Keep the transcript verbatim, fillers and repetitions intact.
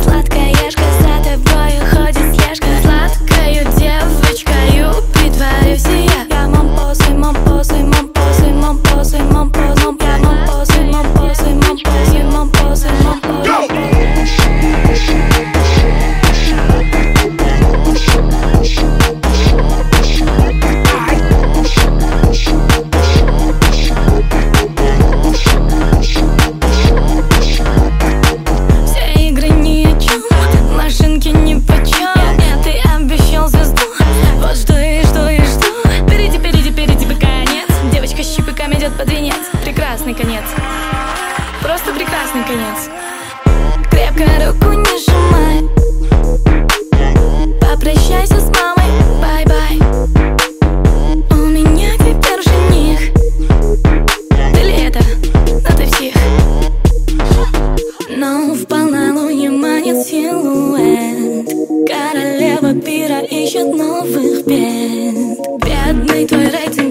Сладкоежка за тобой ходит слежка. Сладкою девочкою притворюсь и я. Я мампосы, мампосы, мампосы, мампосы, мампосы, мампосы, мампосы, мампосы, мампосы, мампосы. Идет под венец, прекрасный конец, просто прекрасный конец. Крепко руку не сжимай, попрощайся с мамой, бай-бай. У меня теперь жених. Ты ли это? Ну ты псих. Но в полнолуние манит силуэт. Королева пира ищет новых бед. Бедный твой рейтинг.